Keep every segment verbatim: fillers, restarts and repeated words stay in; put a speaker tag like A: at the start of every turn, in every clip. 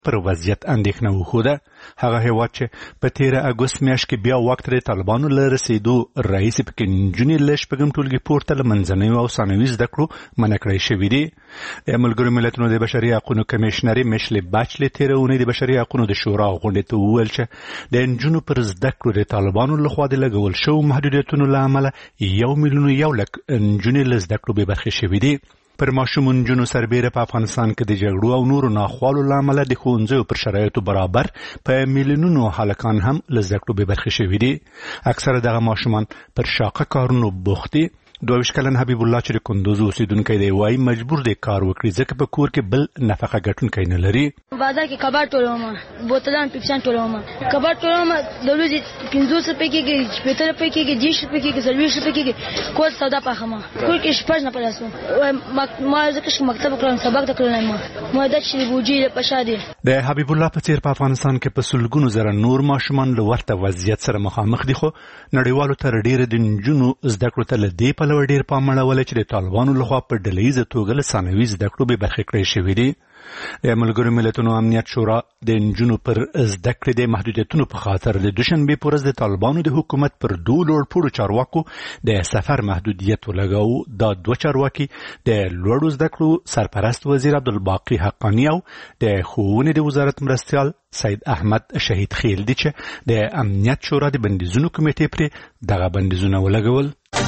A: پر وضعیت اندېښنه وښوده. هغه هېواد چې په تېره اګوست میاشت کې بیا واک ته د طالبانو له رسېدو راهیسې پکې نجونې له شپږم ټولګي پورته له منځنیو او ثانوي زده کړو منع کړی شوي دي. د ملګرو ملتونو د بشري حقونو کمیشنرې میشلې باچلې تېره اونۍ د بشري حقونو د شورا غونډې ته وویل چې د نجونو پر زده کړو د طالبانو لخوا د لګول شوو محدودیتونو له امله یو میلیون یو لک نجونې له زده کړو بې برخې شوي دي. پر ماشومو نجونو سربیره په افغانستان کې د جګړو او نورو ناخوالو له امله د ښوونځیو پر شرایطو برابر په میلیونونو هلکان هم له زده کړو بې برخې شوي دي. اکثره دغه ماشومان پر شاقه کارونو بوخت دي. دوه ویشت کلن حبیب الله چې د کندوز اوسېدونکی دی وایي مجبور دی کار وکړي ځکه په کور کې بل نفقه ګټونکی نه لري.
B: بازار کې کباب ټولوم، بوتلان پیپسان ټولوم. کباب ټولوم د ورځې پنځوس روپۍ کېږي، شپېته روپۍ کېږي، دېرش روپۍ کېږي، څلوېښت روپۍ کېږي. کور سودا پاخمه کور کې شپږ نه پلاسو ما ځکه چې مکتب کړم سبق ته کړم ما ما د چې بوجي له پښا دي. د
A: حبیب الله په څیر په افغانستان کې په سلګونو زره نور ماشومان له ورته وضعیت سره مخامخ دي، خو نړیوالو تر ډیره د نجونو زده کړو ته له دې پلوه ډیر پام اړولی چې د طالبانو لخوا په ډلهییزه توګه له ثانوي زده کړو بې برخې کړی شوي دي. د ملګرو ملتونو امنیت شورا د نجونو پر زده کړې د محدودیتونو په خاطر د دوشنبې په ورځ د طالبانو د حکومت پر دوو لوړپوړو چارواکو د سفر محدودیت ولګاوه. دا دوه چارواکي د لوړو زده کړو سرپرست وزیر عبدالباقي حقانی او د ښوونې د وزارت مرستیال سید احمد شهید خیل دي چې د امنیت شورا د بندیزونو کمیټې پرې دغه بندیزونه ولګول.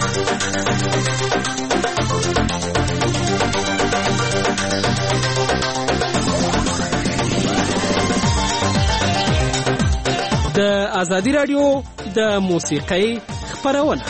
C: د ازادي رادیو د موسیقۍ خپرونه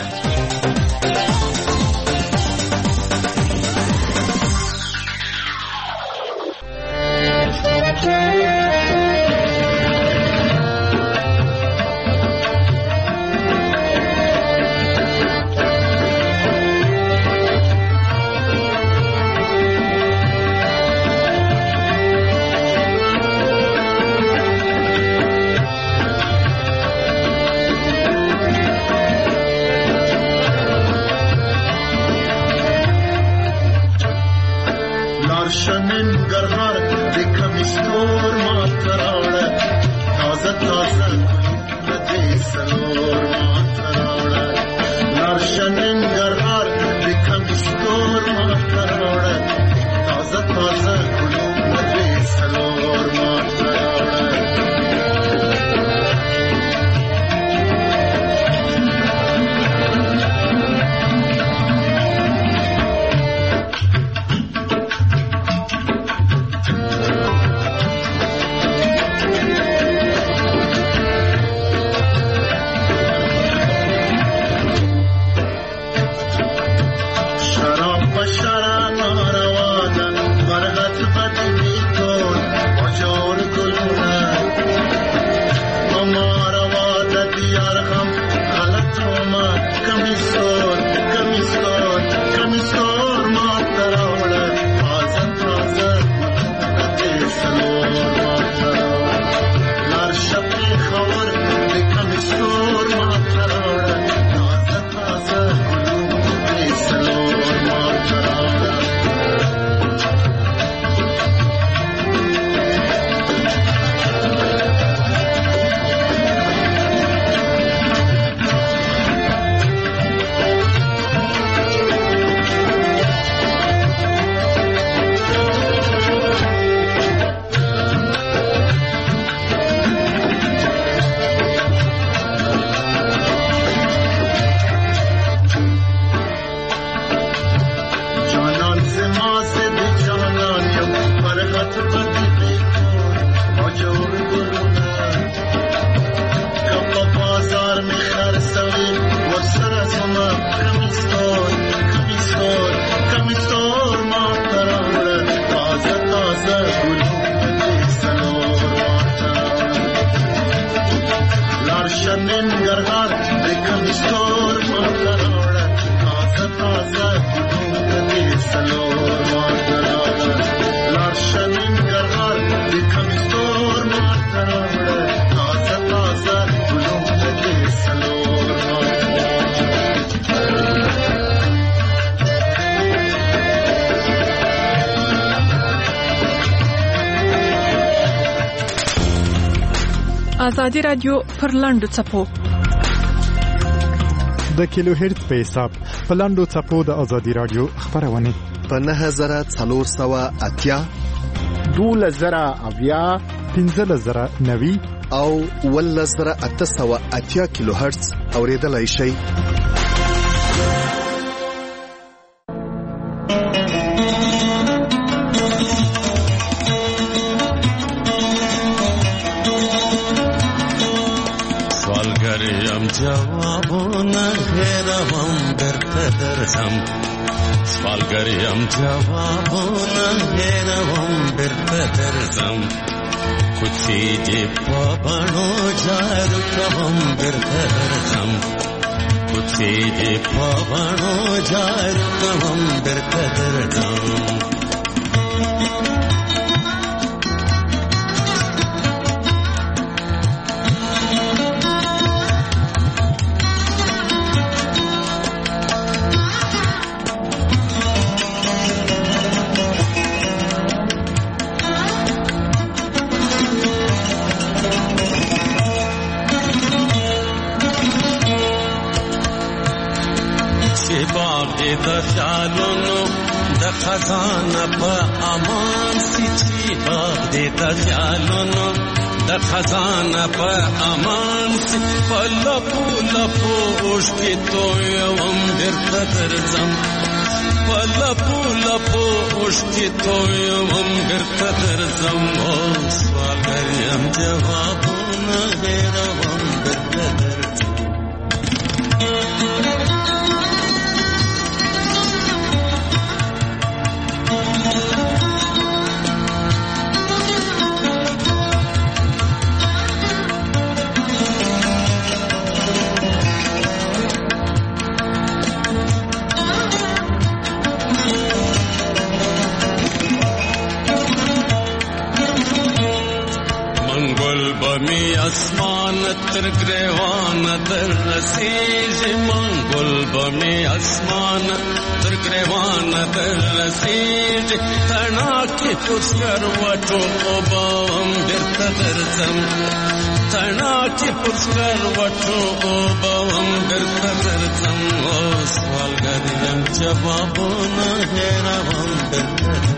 D: ازادي رادیو پر لاندو چپو
E: د کیلو هرت په حساب په لاندو چپو د ازادي رادیو خبرونه
F: په نه زره څلور سوه اتیا
G: دوله زره اویا
E: پنځه زره نوي
F: او ول زره اته سوه اتیا کیلو هرتز اوریدلای شي.
H: جوابونه هیروم درته درځم سوالګریم جوابونه هیروم درته درځم کوڅې دې په بڼو جارو کوم درته درځم کوڅې دې په بڼو جارو کوم درته درځم د خیالونو د خزانه په امان سي چې باغ دې د خیالونو د خزانه په امان سي په لپو لپو اوښکې تویوم بیرته درځم په لپو لپو اوښکې تویوم بیرته درځم او سوالګر یم جوابونه هېروم بیرته درځم بمی اسمان تر گریوان در رسیج منگل بمی اسمان تر گریوان در رسیج تناکی پرسکر وٹو اوبام بیرته درځم تناکی پرسکر وٹو اوبام بیرته درځم او سوالګر یم جوابونه هېروم بیرته درځم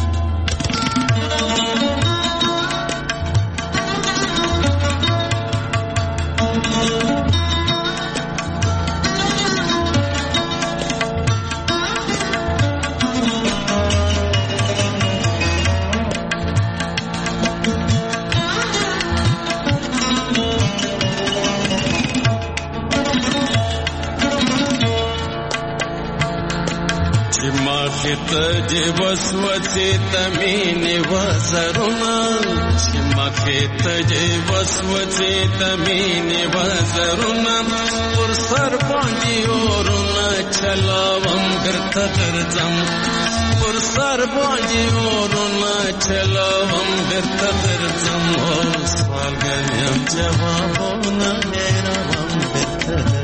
H: تجي وسوسه تميني وزرنا شمخه تجي وسوسه تميني وزرنا پر سر باندې اورنا چلاوم درته درځم پر سر باندې اورنا چلاوم درته درځم او سوالګر یم جوابونه هېروم درته درځم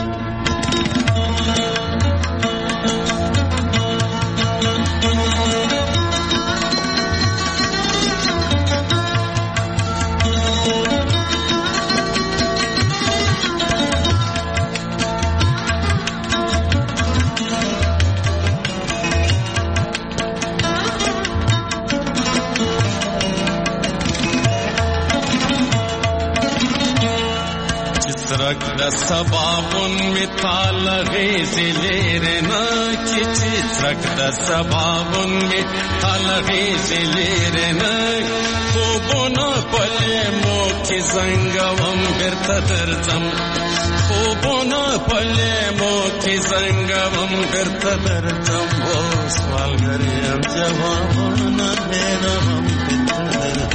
H: ترک د سبابون مثال غیزی لیرنا کچی ترک د سبابون مثال غیزی لیرنا خوبونا پلی موکی زنگوم بیرته درځم خوبونا پلی موکی زنگوم بیرته درځم او سوالګر یم جوابونه هېروم بیرته درځم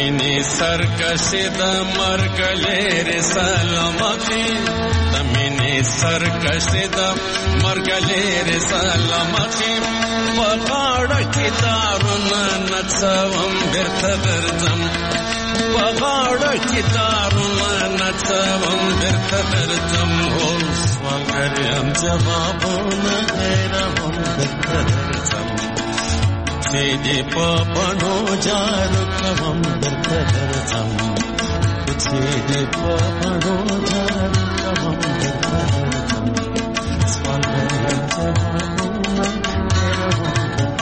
H: سرکشی د مرګ لري سلامتی د مینې سرکش د مرګلې رسالم خیم وقاړه کې دارونه نڅوم بیرته درځم وقاړه کې دارونه نڅوم بیرته درځم اوس وګریم جوابونه غیرهم بیرته درځم چې دې په بڼو جارو کوم بیرته درځم چې دې په بڼو جارو کوم بیرته درځم سوال غریم جوابونه غیرهم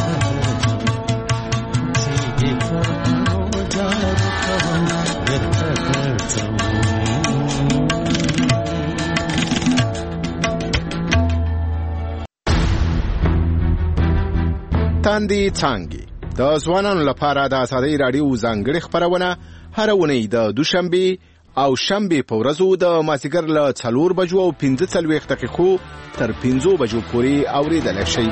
G: تاندې څانګې د ځوانانو لپاره د ازادۍ راډیو ځانګړې خپرونه هر اونۍ د دوشنبه او شنبه په ورځو د مازیګر له څلور بجو او پنځه څلوېښت دقیقو تر پنځو بجو پورې اورېدلی شئ.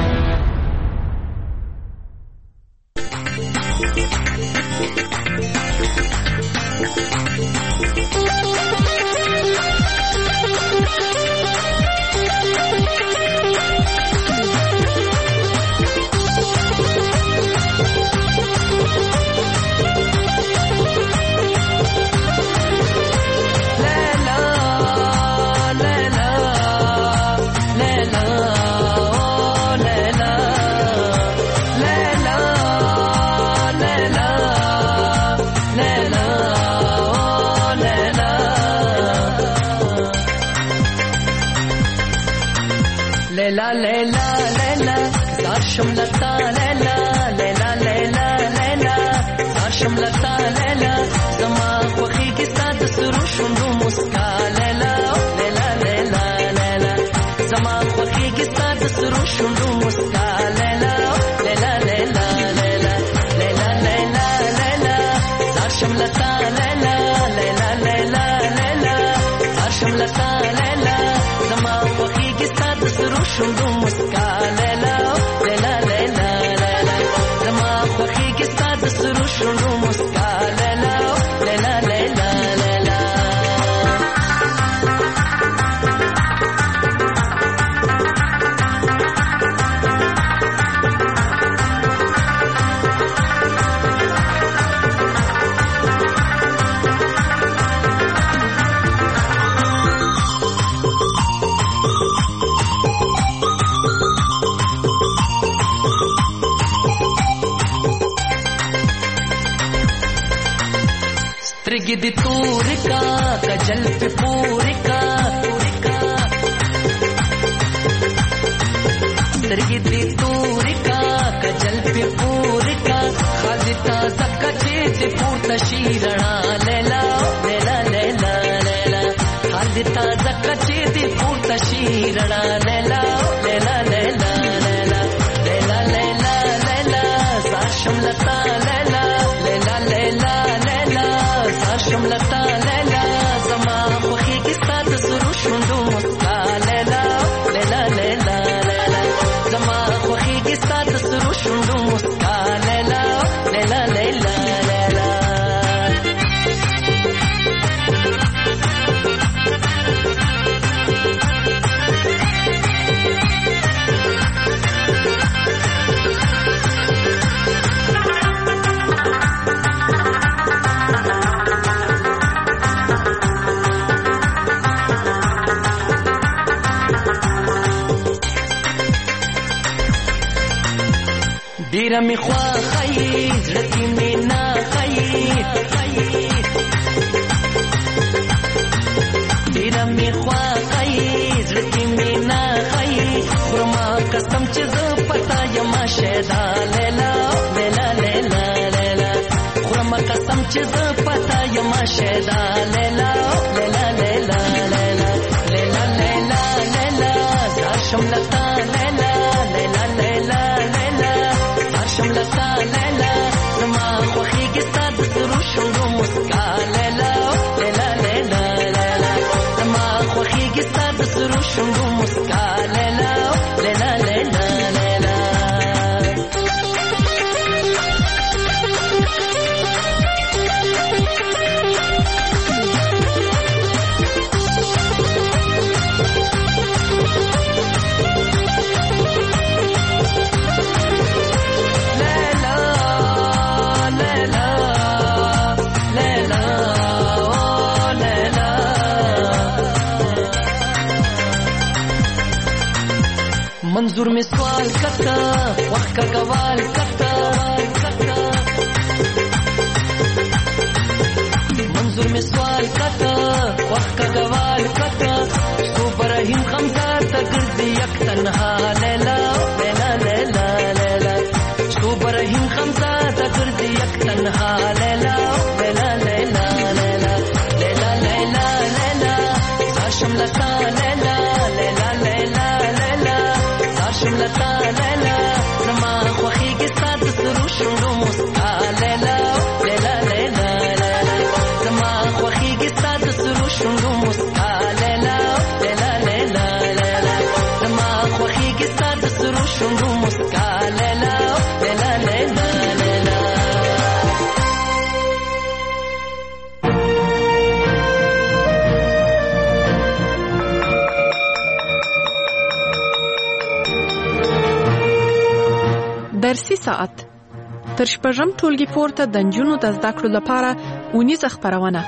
I: Lela lela lela zarshum lata lela lela lela lela zarshum lata lela zama khohi ki sad suru shundu muska lela lela lela lela zama khohi ki sad suru shundu muska lela lela lela lela lela lela lela zarshum lata lela lela lela lela zarshum lata lela zama khohi ki sad suru shundu muska lela lela lela lela zama khohi ki sad suru shundu muska lela lela lela lela गिद तूरिका कजल पे पूरिका पूरिका गिद तूरिका कजल पे पूरिका खादिता सकचे ते पूर्ता शीरणा लेला लेला लेला लेला खादिता सकचे ते पूर्ता शीरणा लेला लेला लेला लेला लेला लेला लेला साशम लता लेला लेला लेला लेला साशम लता लेला zama khohi ki sad suru shundu muska lela lela lela lela zama khohi ki sad suru shundu muska lela lela lela lela ډیره می خوا خی زړه کې می نه خی ډیره می خوا خی زړه کې می نه خی خرما قسم چې زه پتا یم شهدا لیلا لیلا لیلا لیلا خرما قسم چې زه پتا یم شهدا لیلا لیلا لیلا لیلا لیلا لیلا لیلا زاشم لتا لیلا لیلا لیلا شملتا لیلا زما خوخی کی ستاد سرو شنو مسکا لیلا لیلا لیلا لیلا زما خوخی کی ستاد سرو شنو مسکا لیلا لیلا لیلا لیلا منظور می سوال کتا وخت کا گوال کتا منظور می سوال کتا وخت کا گوال کتا تو برهیم خمزار تا گردی یک تنها لیلا لیلا لیلا لیلا تو برهیم خمزار تا گردی یک تنها لیلا لیلا لیلا لیلا لیلا لیلا لیلا زاشم لتا لیلا لیلا لیلا لیلا زاشم لتا لیلا زما خوخیگی ستا د سرو شونډو مسکا لیلا لیلا لیلا لیلا زما خوخیگی ستا د سرو شونډو مسکا لیلا لیلا لیلا لیلا زما خوخیگی ستا د سرو شونډو مسکا لیلا لیلا لیلا لیلا
D: درسي ساعت تر شپږم ټولګي پورته د نجونو د زده کړو لپاره اونیزه خپرونه.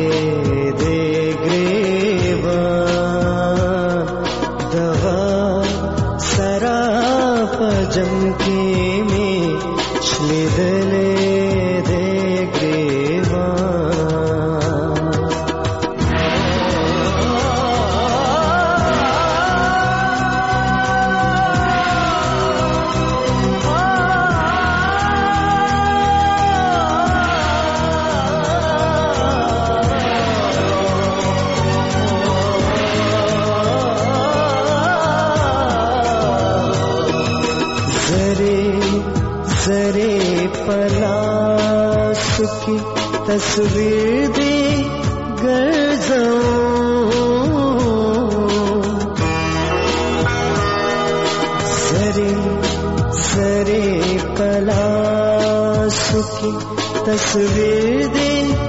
J: सातले दे ग्रेवा दवा की तस्वीर दे सरे सरे पलासु की तस्वीर दे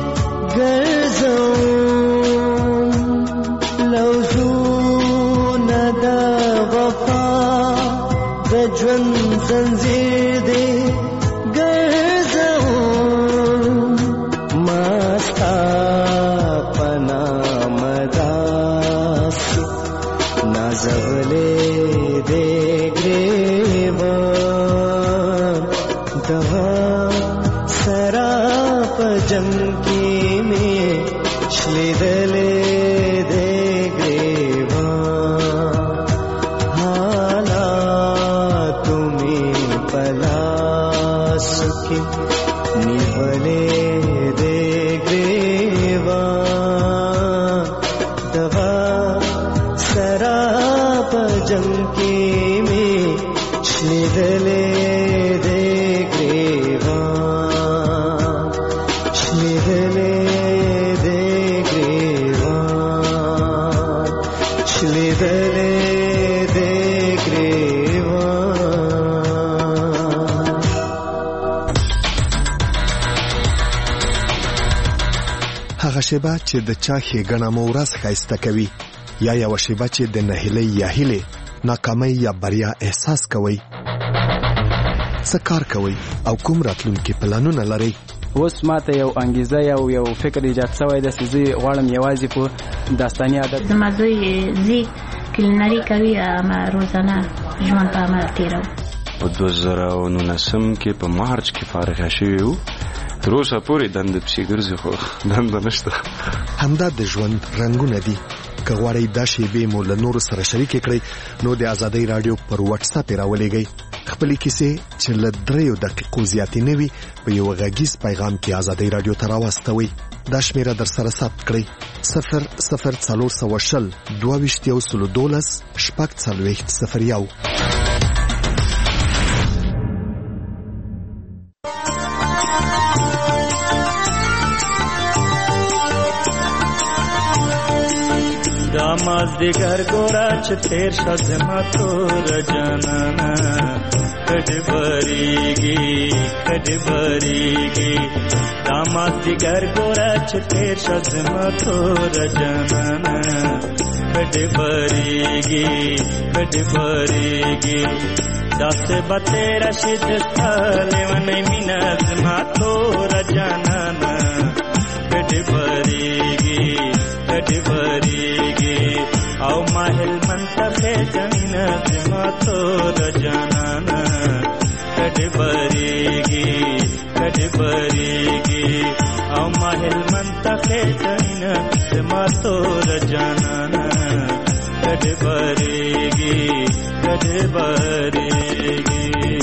J: लौजू नदा वफा रजवन जंजीर दे شیبه چې د چا ښېګڼه مو ورځ ښایسته کوي یا یوه شیبه چې د نهیلۍ یا هیلې ناکامۍ یا بریا احساس کوئ څه کار کوئ او کوم راتلونکي پلانونه لرئ
K: اوس ماته یو انګیزه یو یو فکر ایجاد شوی دی چې زه غواړم یوازې په داستاني عادت
L: زما زوی زی کلینري کوي اما روزانه ژوند په عمل تېرو
M: په دوه زره او نولسم کې په مارچ کې فارغ شوی وو تر اوسه پورې دنده پسې ګرځي خو دنده نشته
E: همدا د ژوند رنګونه دي که غواړئ دا شیبې مو له نورو سره شریکې کړئ نو د ازادۍ راډیو پر واتساپ یې راولېږئ خپلې کیسې چې له دریو دقیقو زیاتې نه وي په یو غږیز پیغام کې ازادۍ راډیو ته راواستوئ دا شمیره در سره ثبت کړئ صفر صفر څلور سوه شل دوه ویشت یو سلو دولس شپږ څلوېښت صفر یو
N: مازدیگر گورا چه تیر شد زما تور جانانا کد بریگی کد بریگی دامازدیگر گورا چه تیر شد زما تور جانانا کد بریگی کد بریگی دست بتیرا شدستا لیونی مینا زما تور جانانا کد بریگی کد بریگی او ماهل منتخه جمینا زما تور جانانا کد بریگی کد بریگی او ماهل منتخه جمینا زما تور جانانا کد بریگی کد بریگی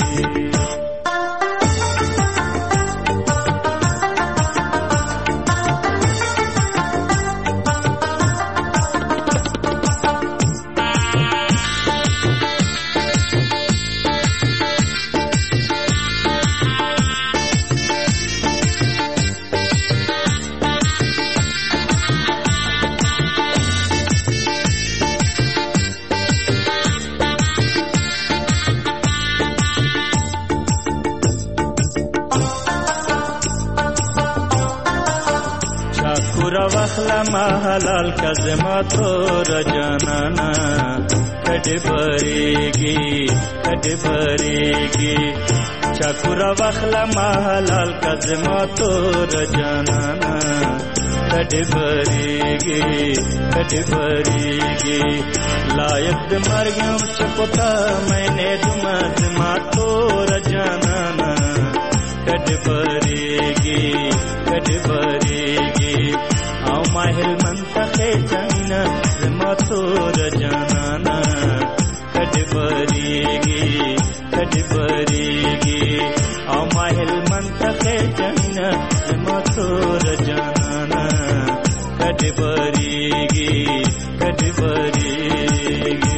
N: ما حلال کزما تور جانانا کد بریگی کد بریگی چکورا وخلا ما حلال کزما تور جانانا کد بریگی کد بریگی لائق د مرګم چپتا مینه دما زما تور جانانا کد بریگی کد بریگی او ماهل منتخه جمینا زما تور جانانا کد بریگی کد بریگی او ماهل منتخه جمینا زما تور جانانا کد بریگی کد بریگی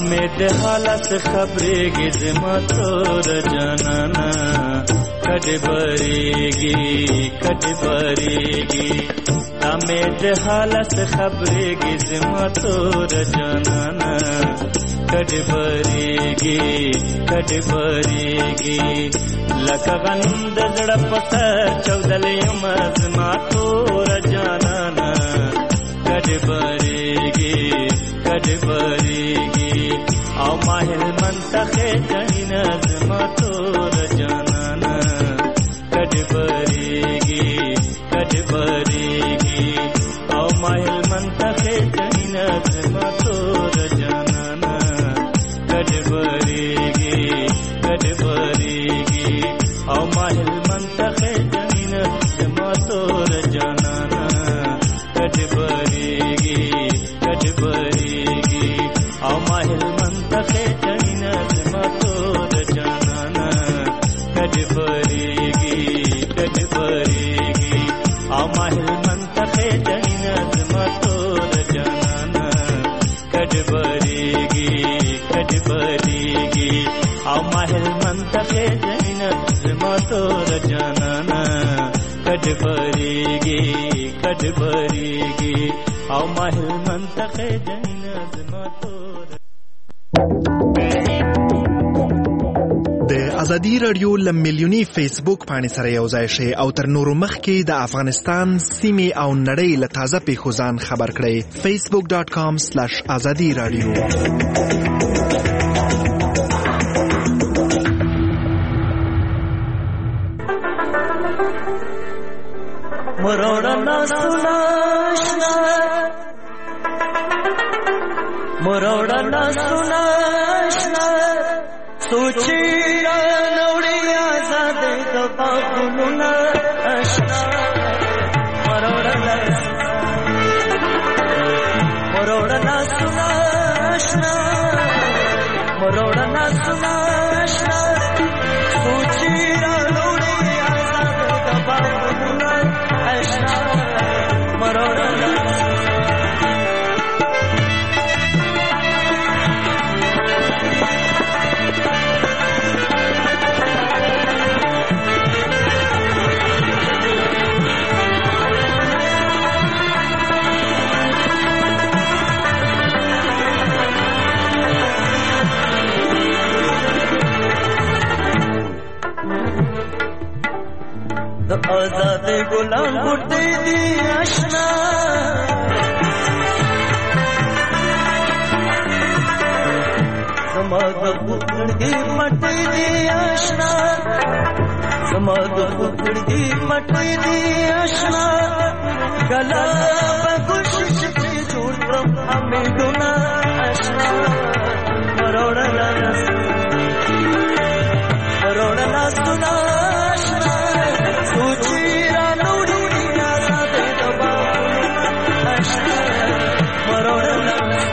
N: تمه د حالت خبرېږي زما تور جانانا کډې بریږي کډې بریږي تمه د حالت خبرېږي زما تور جانانا کډې بریږي کډې بریږي لکه غنم د زړه په سر چودلې یم زما تور جانانا کډې بریږي کډې بریږي او ما هلمند ته جنینا زما تور جانانا کډې بریږي کډې بریږي او ما هلمند ته جنینا زما تور جانانا کډې بریږي کډې بریږي او ما هلمند ته جنینا زما تور جانانا کډې بریږي کډې بریږي او ما هلمند ته جنینا زما تور جانانا کډې بریږي کډې بریږي او ما هلمند ته جنینا زما تور جانانا کډې بریږي کډې بریږي او ما هلمند ته جنینا زما تور جانانا کډې بریږي کډې بریږي او ما هلمند ته جنینا زما تور.
E: د ازادي رادیو لمیلیونی فیسبوک باندې سره یو ځای شي او تر نورو مخکې د افغانستان سیمې او نړۍ له تازه پیښو ځان خبر کړئ facebook dot com slash azadi radio.
I: مروڑنا سناشنا مروڑنا سناشنا سوچی نوڑی آزاد دبا کنونا اشنا مروڑنا مروڑنا سناشنا مروڑنا سناشنا سوچی نوڑی آزاد دبا کنونا اشنا مروڑنا آزاد غلام بوٹے دی آشنا سماغ بکڑی مٹی دی آشنا سماغ بکڑی مٹی دی آشنا گلا بگوش پہ جوڑ کرم ہمیں ڈونا آشنا مروڑنا مروڑنا سنا آشنا سوچی رانوڑی آزاد دبا آشنا مروڑنا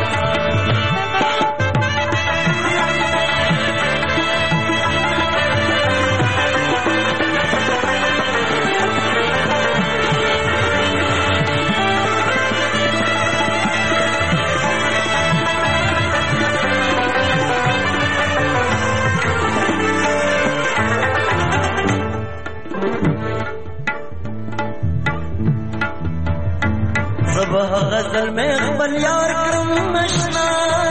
I: صبح غزل میں اقبل یار کرم مشنا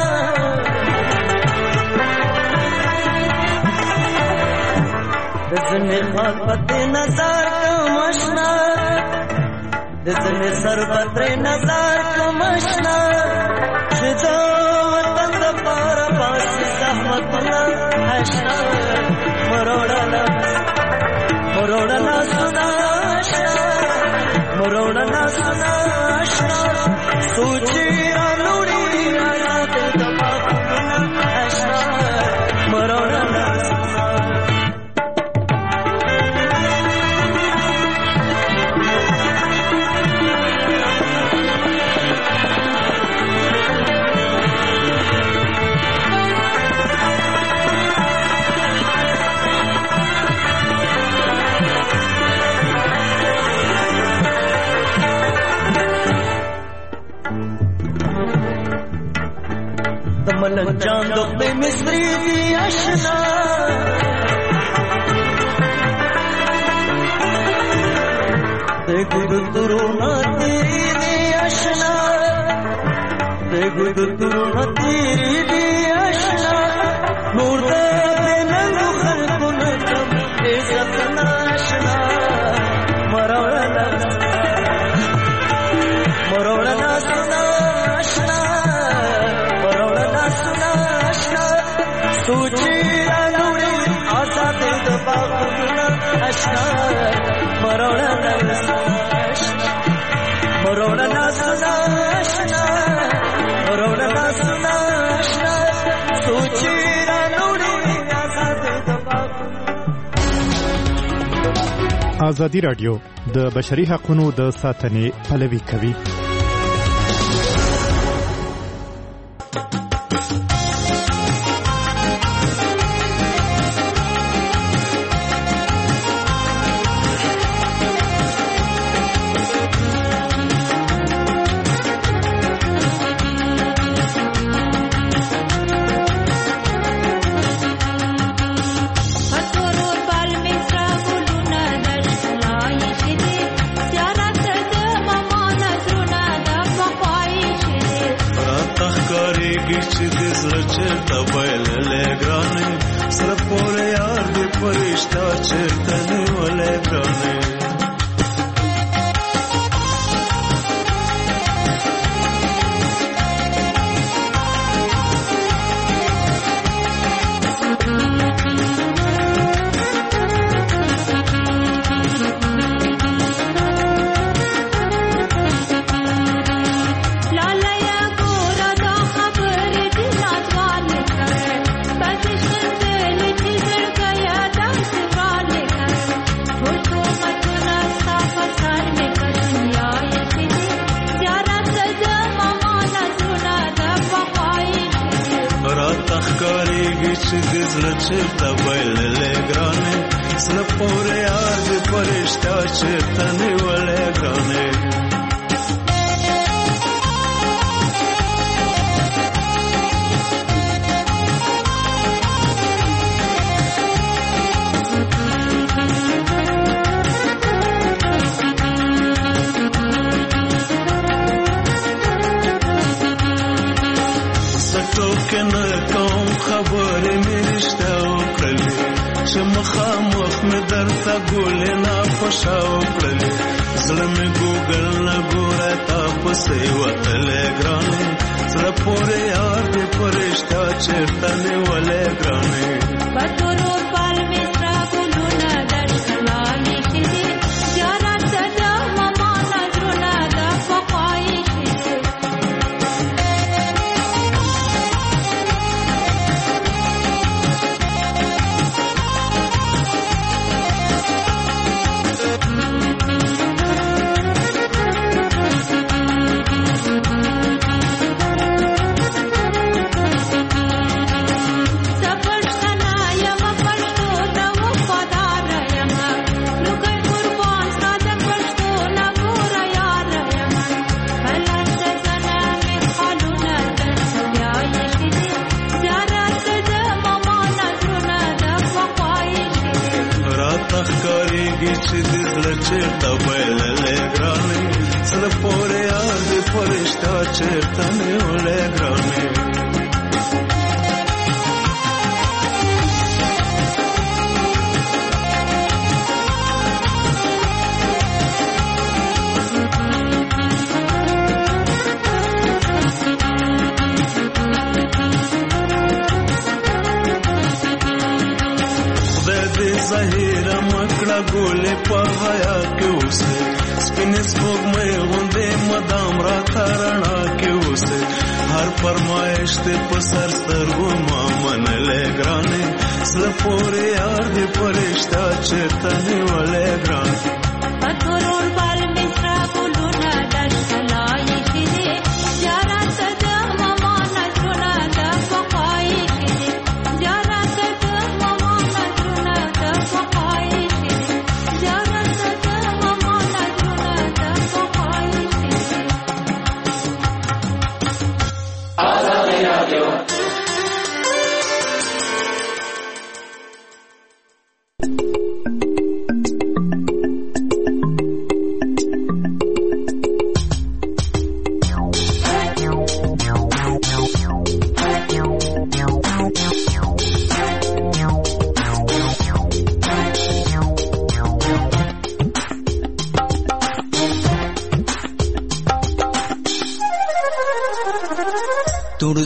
I: دزن خال پتے نظار کم اشنا دزن سر پتے نظار کم اشنا شدا وطن دپار باس زحمتنا اشنا مروڑنا مروڑنا سنا اشنا مروڑنا سنا اشنا سوچی رانوڑی آزاد دبا کنونا اشنا مروڑنا تیری دی اشنا دیکھو درونا تیری دی اشنا دیکھو درونا تیری دی اشنا نور دے ننگو خلقو نکم عزت ناشنا مروڑنا مروڑنا سنا اشنا مروڑنا سنا اشنا سوچی رانوڑی آزاد دباغنا اشنا مروڑنا مروڑنا سنا اشنا مروڑنا سنا اشنا سوچی رانوڑی آزاد دباغنا.
O: ازادي رادیو د بشري حقوقو د ساتنې پلوي کوي.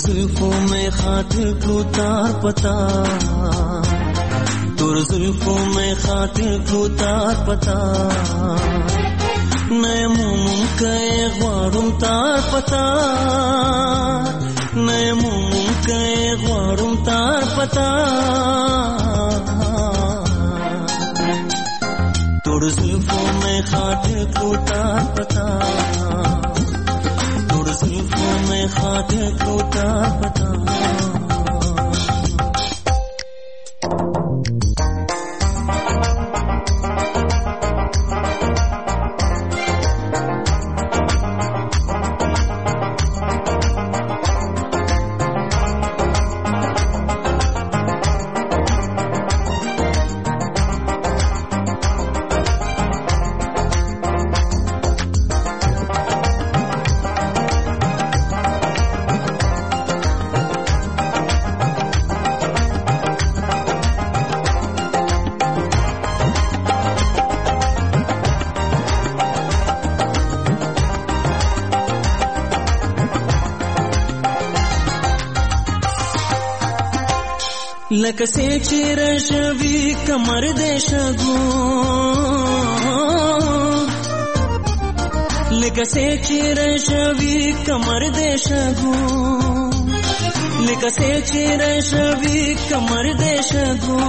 I: जुल्फों में खात को तार पता तोर जुल्फों में खात को तार पता नए मुम के ख्वारुम तार पता नए मुम के ख्वारुम तार पता तोर जुल्फों में खात को तार पता तोर जुल्फों में खात को तार पता लक से चिरशवी कमर देशगो लक से चिरशवी कमर देशगो लक से चिरशवी कमर देशगो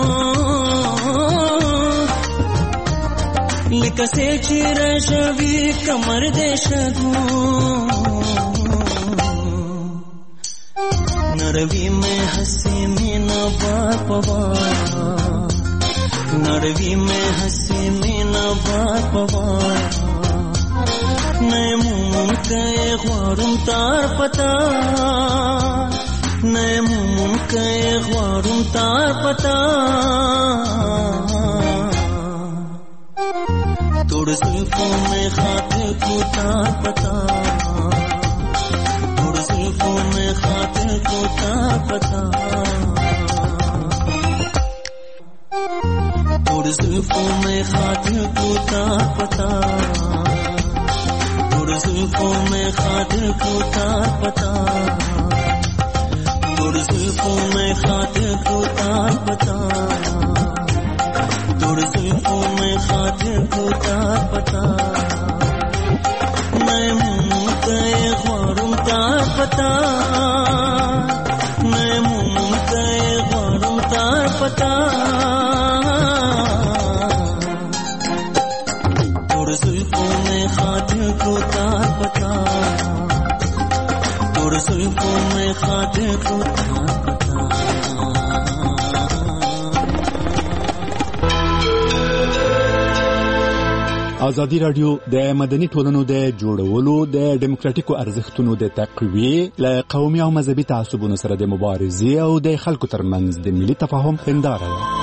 I: लक से चिरशवी कमर देशगो नरवी में हंसी में न बार पवार नरवी में हंसी में न बार पवार नए मुम के ख्वारुम तार पता नए मुम के ख्वारुम तार पता तोड़ जुल्फों में खाते को तार पता जुल्फों में खाते को तार पता तोड़ जुल्फों में खाते को तार पता तोड़ जुल्फों में खाते को तार पता तोड़ जुल्फों में खाते को तार पता तोड़ जुल्फों में खाते को तार पता मैं मुंह के ख्वारुम तार पता मैं मुंह के ख्वारुम तार पता तोड़ जुल्फों में खाते को तार पता तोड़ जुल्फों में खाते को तार पता
A: ازادي رادیو د مدني ټولنو د جوړولو د ډیموکراتیکو ارزښتونو د تقویه ل قومي او مذهبي تعصبونو سره د مبارزې او د خلکو ترمنځ د ملي تفاهم هنداره ده.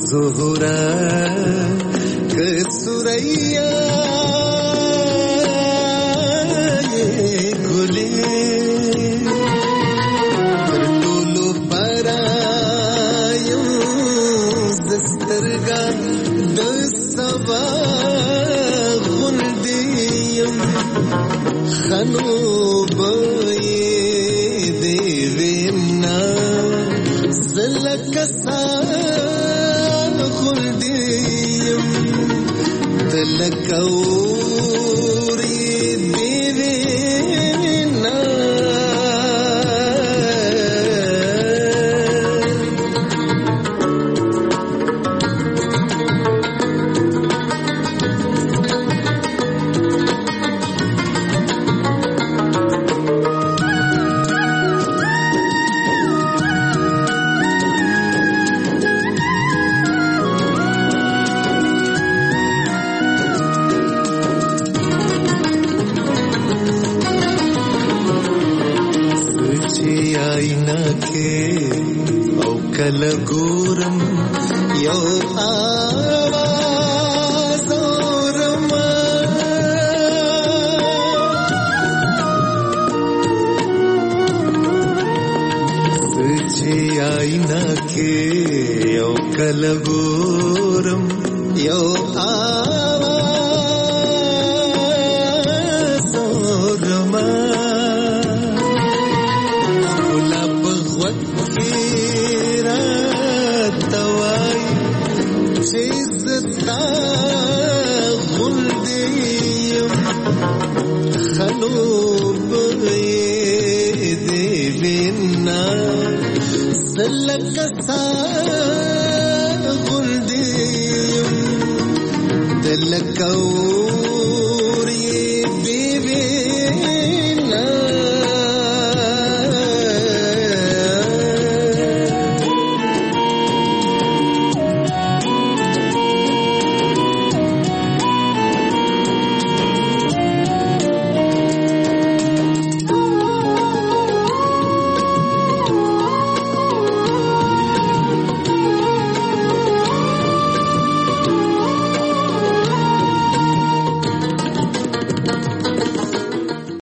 P: زهرا کسوریا ګلې پر ټولو پرایم زسترګا د سبا غوندیم خنو به دې وینا زلکسا غوندیم دلکوري دې وینا لګورم یو आवाज اورم سچي آئینا کې یو کلګورم یو आवाज اورم ګلاب غوږ زتا غلدیم خلوب دې وینا زلکسا غلدیم دلکو